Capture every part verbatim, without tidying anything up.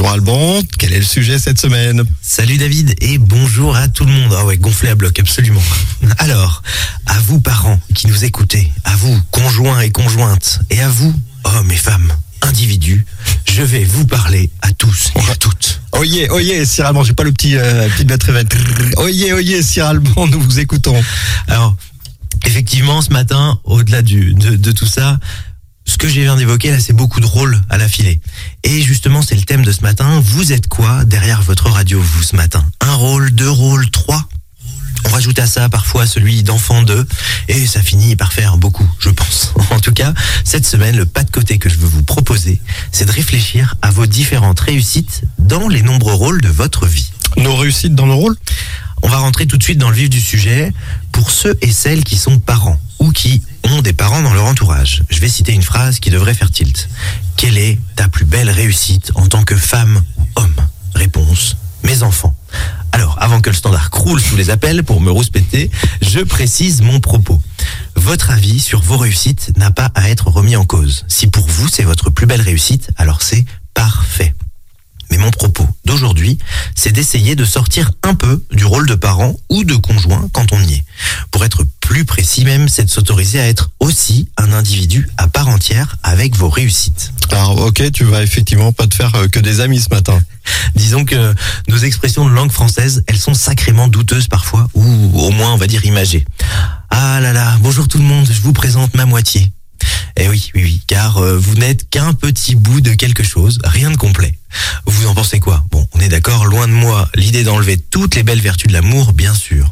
bonjour Alban, quel est le sujet cette semaine ? Salut David et bonjour à tout le monde. Ah ouais, gonflé à bloc, absolument. Alors, à vous parents qui nous écoutez, à vous conjoints et conjointes, et à vous, hommes et femmes, individus, je vais vous parler à tous et à toutes. Oyez, oyez, Sir Alban, j'ai pas le petit, euh, petite lettre réveil. Oyez, oyez, Sir Alban, nous vous écoutons. Alors, effectivement, ce matin, au-delà du, de, de tout ça, ce que je viens d'évoquer là, c'est beaucoup de rôles à l'affilée. Et justement, c'est le thème de ce matin. Vous êtes quoi derrière votre radio, vous, ce matin ? Un rôle, deux rôles, trois ? On rajoute à ça parfois celui d'enfant d'eux, et ça finit par faire beaucoup, je pense. En tout cas, cette semaine, le pas de côté que je veux vous proposer, c'est de réfléchir à vos différentes réussites dans les nombreux rôles de votre vie. Nos réussites dans nos rôles ? On va rentrer tout de suite dans le vif du sujet. Pour ceux et celles qui sont parents ou qui ont des parents dans leur entourage, je vais citer une phrase qui devrait faire tilt. Quelle est ta plus belle réussite en tant que femme ou homme ? Réponse, mes enfants. Alors, avant que le standard croule sous les appels pour me rouspéter, je précise mon propos. Votre avis sur vos réussites n'a pas à être remis en cause. Si pour vous, c'est votre plus belle réussite, alors c'est parfait. Mais mon propos d'aujourd'hui, c'est d'essayer de sortir un peu du rôle de parent ou de conjoint quand on y est. Pour être plus précis même, c'est de s'autoriser à être aussi un individu à part entière avec vos réussites. Alors ok, tu vas effectivement pas te faire que des amis ce matin. Disons que nos expressions de langue française, elles sont sacrément douteuses parfois, ou au moins on va dire imagées. Ah là là, bonjour tout le monde, je vous présente ma moitié. Eh oui, oui, oui, car euh, vous n'êtes qu'un petit bout de quelque chose, rien de complet. Vous en pensez quoi ? Bon, on est d'accord, loin de moi l'idée d'enlever toutes les belles vertus de l'amour, bien sûr.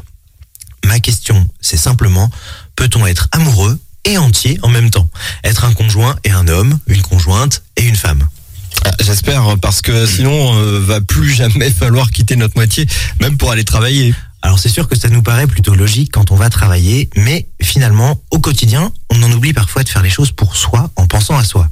Ma question, c'est simplement, peut-on être amoureux et entier en même temps ? Être un conjoint et un homme, une conjointe et une femme ? Ah, j'espère, parce que sinon, euh, va plus jamais falloir quitter notre moitié, même pour aller travailler. Alors c'est sûr que ça nous paraît plutôt logique quand on va travailler, mais finalement, au quotidien, on en oublie parfois de faire les choses pour soi en pensant à soi.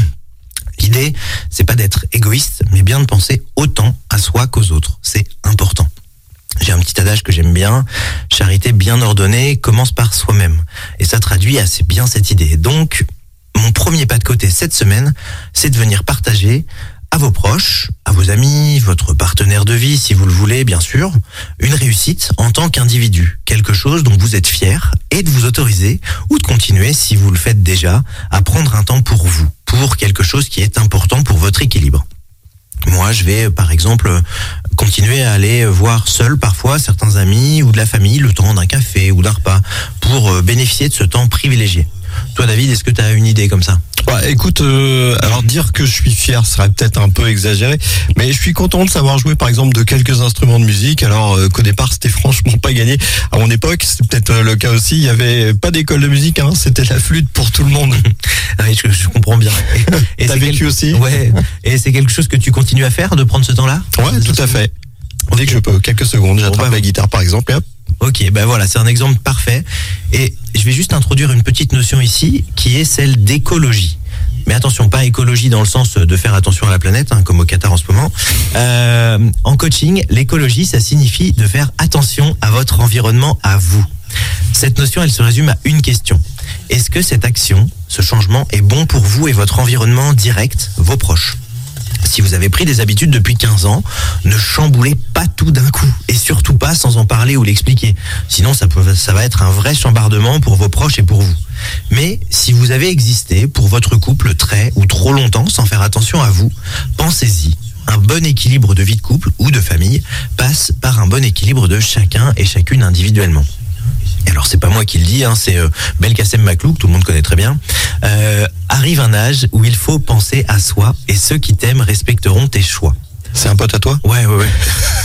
L'idée, c'est pas d'être égoïste, mais bien de penser autant à soi qu'aux autres. C'est important. J'ai un petit adage que j'aime bien, charité bien ordonnée commence par soi-même. Et ça traduit assez bien cette idée. Donc, mon premier pas de côté cette semaine, c'est de venir partager à vos proches, à vos amis, votre partenaire de vie, si vous le voulez, bien sûr, une réussite en tant qu'individu, quelque chose dont vous êtes fier, et de vous autoriser, ou de continuer, si vous le faites déjà, à prendre un temps pour vous, pour quelque chose qui est important pour votre équilibre. Moi, je vais, par exemple, continuer à aller voir seul parfois certains amis ou de la famille le temps d'un café ou d'un repas, pour bénéficier de ce temps privilégié. Toi, David, est-ce que tu as une idée comme ça ? Bah, écoute, euh, alors dire que je suis fier serait peut-être un peu exagéré, mais je suis content de savoir jouer par exemple de quelques instruments de musique, alors euh, qu'au départ c'était franchement pas gagné. À mon époque, c'est peut-être euh, le cas aussi, il y avait pas d'école de musique, hein, c'était la flûte pour tout le monde. Oui, je, je comprends bien. Et, et t'as vécu quel... aussi ? Ouais, et c'est quelque chose que tu continues à faire, de prendre ce temps-là ? Ouais, tout à fait. Dès que je peux, quelques secondes, j'attrape bon, bah, la guitare par exemple, et hop. Ok, ben voilà, c'est un exemple parfait. Et je vais juste introduire une petite notion ici, qui est celle d'écologie. Mais attention, pas écologie dans le sens de faire attention à la planète, hein, comme au Qatar en ce moment. Euh, en coaching, l'écologie, ça signifie de faire attention à votre environnement, à vous. Cette notion, elle se résume à une question. Est-ce que cette action, ce changement, est bon pour vous et votre environnement direct, vos proches ? Si vous avez pris des habitudes depuis quinze ans, ne chamboulez pas tout d'un coup. Et surtout pas sans en parler ou l'expliquer. Sinon, ça, peut, ça va être un vrai chambardement pour vos proches et pour vous. Mais si vous avez existé pour votre couple très ou trop longtemps sans faire attention à vous, pensez-y. Un bon équilibre de vie de couple ou de famille passe par un bon équilibre de chacun et chacune individuellement. Et alors c'est pas moi qui le dis, hein, c'est euh, Belkacem Makhlouf, tout le monde connaît très bien. Euh, arrive un âge où il faut penser à soi et ceux qui t'aiment respecteront tes choix. C'est un pote à toi ? Ouais, ouais, ouais.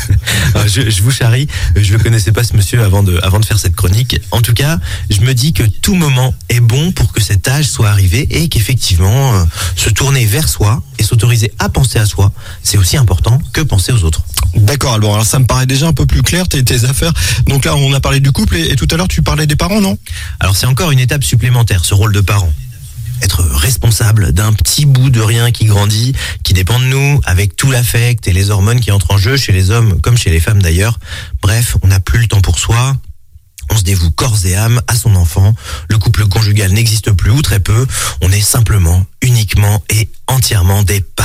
je, je vous charrie, je ne connaissais pas ce monsieur avant de, avant de faire cette chronique. En tout cas, je me dis que tout moment est bon pour que cet âge soit arrivé et qu'effectivement, euh, se tourner vers soi et s'autoriser à penser à soi, c'est aussi important que penser aux autres. D'accord, alors, alors ça me paraît déjà un peu plus clair, tes, tes affaires. Donc là, on a parlé du couple et, et tout à l'heure, tu parlais des parents, non ? Alors c'est encore une étape supplémentaire, ce rôle de parent. Être responsable d'un petit bout de rien qui grandit, qui dépend de nous, avec tout l'affect et les hormones qui entrent en jeu chez les hommes comme chez les femmes d'ailleurs. Bref, on n'a plus le temps pour soi. On se dévoue corps et âme à son enfant. Le couple conjugal n'existe plus ou très peu. On est simplement, uniquement et entièrement des parents.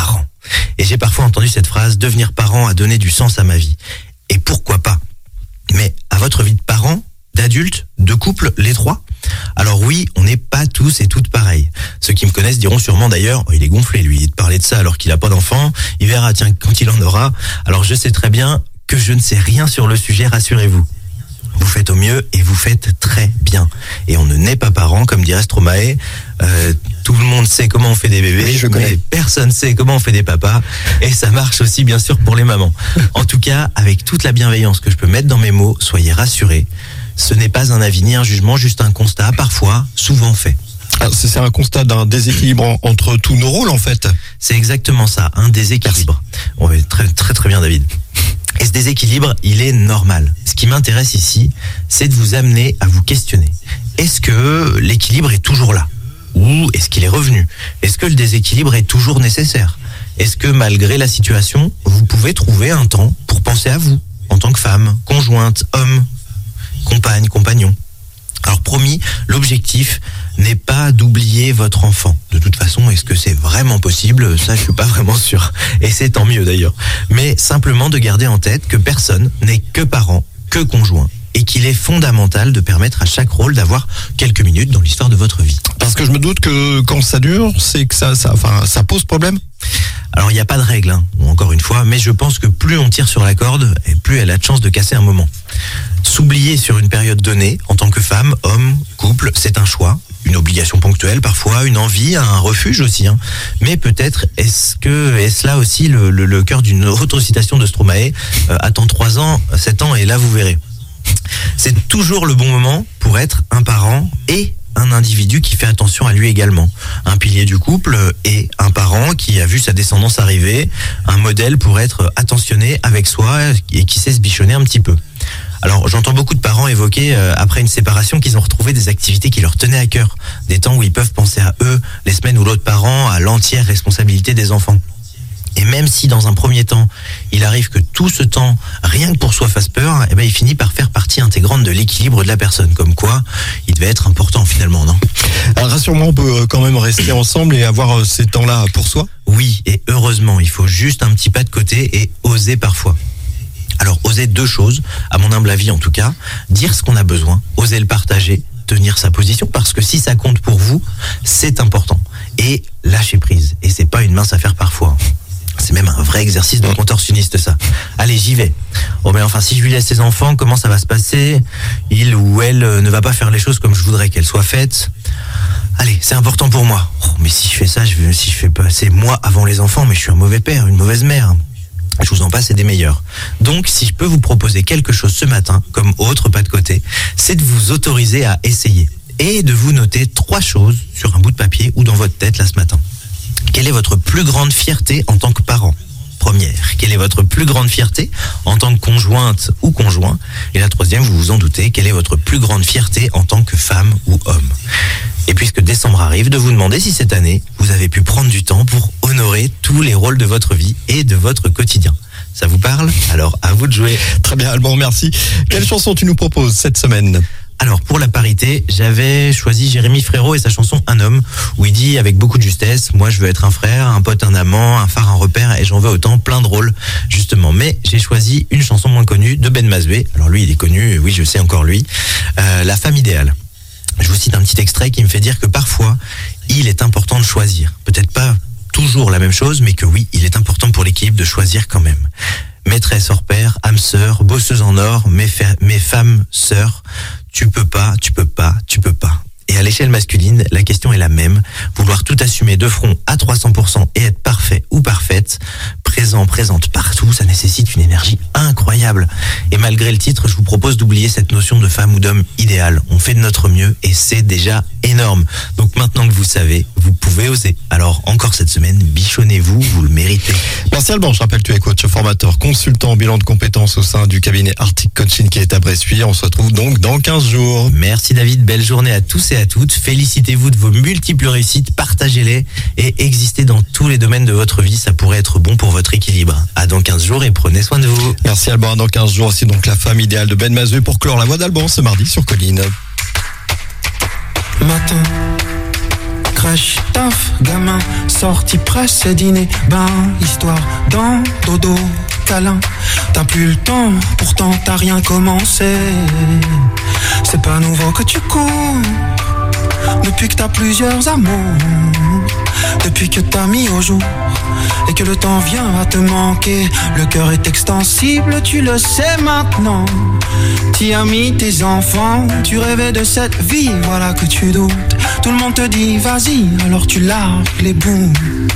Et j'ai parfois entendu cette phrase, devenir parent a donné du sens à ma vie. Et pourquoi pas? Mais à votre vie de parent, d'adulte, de couple, les trois? Alors oui, on n'est pas tous et toutes pareils. Ceux qui me connaissent diront sûrement d'ailleurs, oh, il est gonflé lui, de parler de ça alors qu'il n'a pas d'enfant, il verra, tiens, quand il en aura. Alors je sais très bien que je ne sais rien sur le sujet, rassurez-vous. Vous faites au mieux et vous faites très bien. Et on ne naît pas parent, comme dirait Stromae. Euh, tout le monde sait comment on fait des bébés, oui, je connais. Mais personne sait comment on fait des papas. Et ça marche aussi bien sûr pour les mamans. En tout cas, avec toute la bienveillance que je peux mettre dans mes mots, soyez rassurés. Ce n'est pas un avis ni un jugement, juste un constat, parfois, souvent fait. Alors, c'est un constat d'un déséquilibre entre tous nos rôles en fait. C'est exactement ça, un déséquilibre. Ouais, très très très bien David. Et ce déséquilibre, il est normal. Ce qui m'intéresse ici, c'est de vous amener à vous questionner. Est-ce que l'équilibre est toujours là? Ou est-ce qu'il est revenu? Est-ce que le déséquilibre est toujours nécessaire? Est-ce que malgré la situation, vous pouvez trouver un temps pour penser à vous, en tant que femme, conjointe, homme, compagne, compagnon? Alors promis, l'objectif n'est pas d'oublier votre enfant. De toute façon, est-ce que c'est vraiment possible? Ça, je suis pas vraiment sûr. Et c'est tant mieux d'ailleurs. Mais simplement de garder en tête que personne n'est que parent, que conjoint. Et qu'il est fondamental de permettre à chaque rôle d'avoir quelques minutes dans l'histoire de votre vie. Parce que je me doute que quand ça dure, c'est que ça, ça, enfin, ça pose problème. Alors il n'y a pas de règle, hein, encore une fois, mais je pense que plus on tire sur la corde, et plus elle a de chance de casser un moment. S'oublier sur une période donnée, en tant que femme, homme, couple, c'est un choix, une obligation ponctuelle parfois, une envie, un refuge aussi. Hein. Mais peut-être est-ce que est-ce là aussi le, le, le cœur d'une autre citation de Stromae, euh, attends trois ans, sept ans et là vous verrez. C'est toujours le bon moment pour être un parent et un individu qui fait attention à lui également. Un pilier du couple et un parent qui a vu sa descendance arriver, un modèle pour être attentionné avec soi et qui sait se bichonner un petit peu. Alors j'entends beaucoup de parents évoquer euh, après une séparation qu'ils ont retrouvé des activités qui leur tenaient à cœur, des temps où ils peuvent penser à eux, les semaines où l'autre parent a l'entière responsabilité des enfants. Et même si dans un premier temps, il arrive que tout ce temps, rien que pour soi, fasse peur, eh ben, il finit par faire partie intégrante de l'équilibre de la personne. Comme quoi, il devait être important finalement, non? Alors rassure-moi, on peut quand même rester ensemble et avoir ces temps-là pour soi? Oui, et heureusement, il faut juste un petit pas de côté et oser parfois. Alors, oser deux choses, à mon humble avis en tout cas, dire ce qu'on a besoin, oser le partager, tenir sa position, parce que si ça compte pour vous, c'est important. Et lâcher prise. Et c'est pas une mince affaire parfois. C'est même un vrai exercice de contorsionniste, ça. Allez, j'y vais. Oh, mais enfin, si je lui laisse ses enfants, comment ça va se passer? Il ou elle ne va pas faire les choses comme je voudrais qu'elles soient faites. Allez, c'est important pour moi. Oh, mais si je fais ça, je veux, si je fais passer moi avant les enfants, mais je suis un mauvais père, une mauvaise mère. Je vous en passe, c'est des meilleurs. Donc, si je peux vous proposer quelque chose ce matin, comme autre pas de côté, c'est de vous autoriser à essayer et de vous noter trois choses sur un bout de papier ou dans votre tête là ce matin. Quelle est votre plus grande fierté en tant que parent? Première. Quelle est votre plus grande fierté en tant que conjointe ou conjoint? Et la troisième, vous vous en doutez, quelle est votre plus grande fierté en tant que femme ou homme? Et puisque décembre arrive, de vous demander si cette année, vous avez pu prendre du temps pour honorer tous les rôles de votre vie et de votre quotidien. Ça vous parle? Alors, à vous de jouer. Très bien, Alban, merci. Quelle chanson tu nous proposes cette semaine? Alors, pour la parité, j'avais choisi Jérémy Frérot et sa chanson Un homme, où il dit avec beaucoup de justesse, moi je veux être un frère, un pote, un amant, un phare, un repère, et j'en veux autant, plein de rôles, justement. Mais j'ai choisi une chanson moins connue de Ben Mazoué. Alors lui, il est connu, oui, je sais encore lui. Euh, La femme idéale. Je vous cite un petit extrait qui me fait dire que parfois, il est important de choisir. Peut-être pas toujours la même chose, mais que oui, il est important pour l'équipe de choisir quand même. Maîtresse hors pair, âme sœur, bosseuse en or, mes, fa- mes femmes sœurs, tu peux pas, tu peux pas, tu peux pas. Et à l'échelle masculine, la question est la même. Vouloir tout assumer de front à trois cents pour cent et être parfait ou parfaite, présent, présente partout, ça nécessite une énergie incroyable. Et malgré le titre, je vous propose d'oublier cette notion de femme ou d'homme idéal. On fait de notre mieux et c'est déjà énorme. Donc maintenant que vous savez, vous pouvez oser. Alors encore cette semaine, bichonnez-vous, vous le méritez. Merci Alban, je rappelle tu es coach, formateur, consultant en bilan de compétences au sein du cabinet Arctic Coaching qui est à Bressuire. On se retrouve donc dans quinze jours. Merci David, belle journée à tous et à toutes. Félicitez-vous de vos multiples réussites, partagez-les et existez dans tous les domaines de votre vie. Ça pourrait être bon pour votre équilibre. À dans quinze jours et prenez soin de vous. Merci Alban, dans quinze jours aussi donc la femme idéale de Ben Mazoué pour clore la voix d'Alban ce mardi sur Colline. Matin, crèche, taf, gamin, sortie, presse et dîner, bain, histoire, dans, dodo, câlin. T'as plus le temps, pourtant t'as rien commencé. C'est pas nouveau que tu cours, depuis que t'as plusieurs amours, depuis que t'as mis au jour et que le temps vient à te manquer. Le cœur est extensible, tu le sais maintenant. T'y as mis tes enfants, tu rêvais de cette vie, voilà que tu doutes. Tout le monde te dit vas-y, alors tu largues les bouts.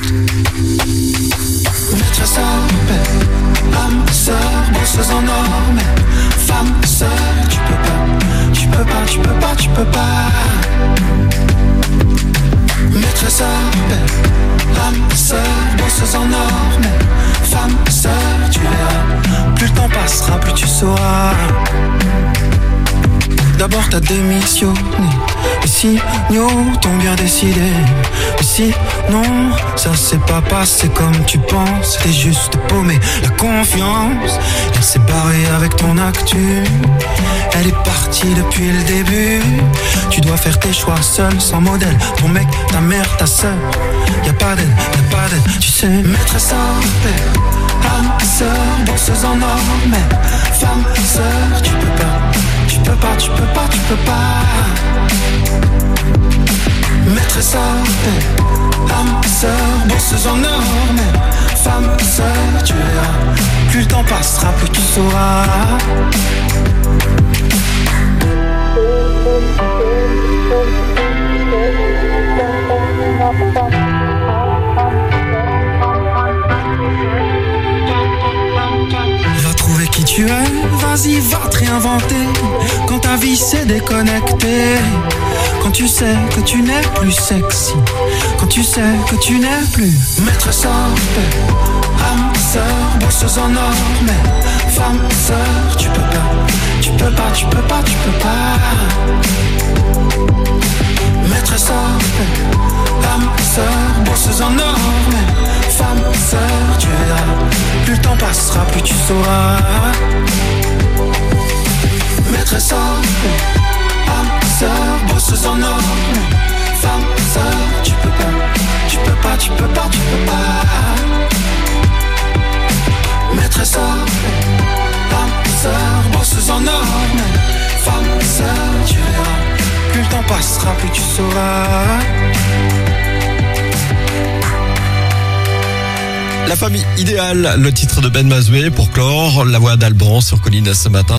Maîtresse à paix, âme sœur, bosseuse en or, mais femme seule, tu peux pas, tu peux pas, tu peux pas, tu peux pas. Maîtresse à paix, âme sœur, bosseuse en or, mais femme seule, tu verras. Plus le temps passera, plus tu sauras. D'abord t'as démissionné, les signaux t'ont bien décidé. Mais si, non, ça s'est pas passé comme tu penses. T'es juste paumé, la confiance, elle s'est barrée avec ton actu. Elle est partie depuis le début. Tu dois faire tes choix seul, sans modèle. Ton mec, ta mère, ta sœur, y'a pas d'aide, y'a pas d'aide. Tu sais, maîtresse à paix, âme sœur, bosseuse en or, mais femme sœur, tu peux pas. Tu peux pas, tu peux pas, tu peux pas. Maîtresse à paix, âme sœur, bosseuse en or, mais femme sœur, tu verras. Plus le temps passera, plus tu sauras. Va trouver qui tu es, vas-y, va te réinventer. Quand ta vie s'est déconnectée, quand tu sais que tu n'es plus sexy, quand tu sais que tu n'es plus maîtresse à paix, âme sœur, bosseuse en or, mais femme sœur, tu peux pas, tu peux pas, tu peux pas, tu peux pas. Maîtresse à paix, âme sœur, bosseuse en or, mais femme sœur, tu verras. Plus le temps passera, plus tu sauras. Maîtresse à paix, âme sœur, bosseuse en or, femme sœur, tu peux pas, tu peux pas, tu peux pas, tu peux pas. Maîtresse à paix, âme sœur, bosseuse en or, femme sœur, tu verras. Plus le temps passera, plus tu sauras. La famille idéale, le titre de Ben Mazoué pour clore la voix d'Alban sur Colline ce matin.